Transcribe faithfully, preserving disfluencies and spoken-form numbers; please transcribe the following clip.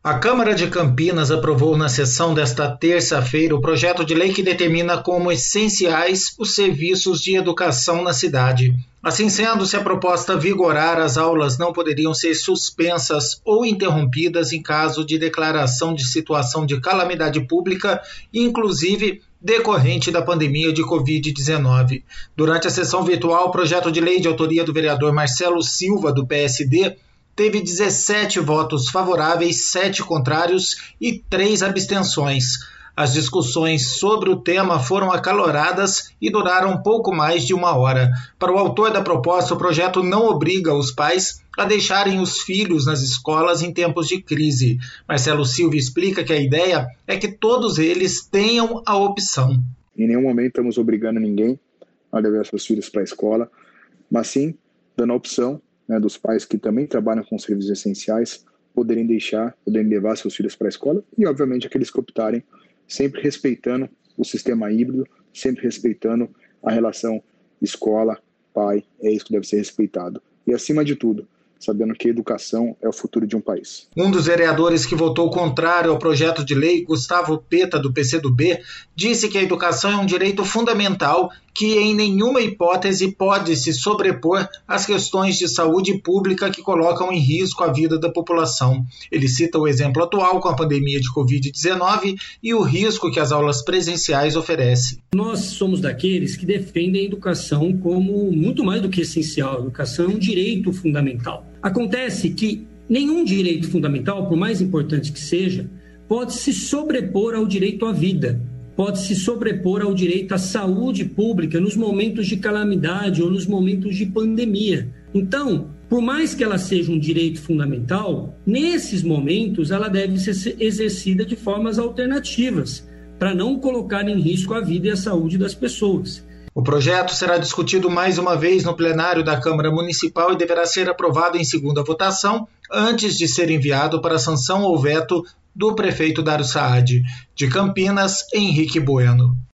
A Câmara de Campinas aprovou na sessão desta terça-feira o projeto de lei que determina como essenciais os serviços de educação na cidade. Assim sendo, se a proposta vigorar, as aulas não poderiam ser suspensas ou interrompidas em caso de declaração de situação de calamidade pública, inclusive decorrente da pandemia de covid dezenove. Durante a sessão virtual, o projeto de lei de autoria do vereador Marcelo Silva, do P S D, teve dezessete votos favoráveis, sete contrários e três abstenções. As discussões sobre o tema foram acaloradas e duraram pouco mais de uma hora. Para o autor da proposta, o projeto não obriga os pais a deixarem os filhos nas escolas em tempos de crise. Marcelo Silva explica que a ideia é que todos eles tenham a opção. Em nenhum momento estamos obrigando ninguém a levar seus filhos para a escola, mas sim dando a opção, né, dos pais que também trabalham com serviços essenciais poderem deixar, poderem levar seus filhos para a escola e, obviamente, aqueles que optarem, sempre respeitando o sistema híbrido, sempre respeitando a relação escola-pai, é isso que deve ser respeitado. E, acima de tudo, sabendo que a educação é o futuro de um país. Um dos vereadores que votou contrário ao projeto de lei, Gustavo Peta, do P C do B, disse que a educação é um direito fundamental que em nenhuma hipótese pode se sobrepor às questões de saúde pública que colocam em risco a vida da população. Ele cita o exemplo atual com a pandemia de covid dezenove e o risco que as aulas presenciais oferecem. Nós somos daqueles que defendem a educação como muito mais do que essencial. A educação é um direito fundamental. Acontece que nenhum direito fundamental, por mais importante que seja, pode se sobrepor ao direito à vida. Pode se sobrepor ao direito à saúde pública nos momentos de calamidade ou nos momentos de pandemia. Então, por mais que ela seja um direito fundamental, nesses momentos ela deve ser exercida de formas alternativas, para não colocar em risco a vida e a saúde das pessoas. O projeto será discutido mais uma vez no plenário da Câmara Municipal e deverá ser aprovado em segunda votação, antes de ser enviado para sanção ou veto do prefeito Dario Saad. De Campinas, Henrique Bueno.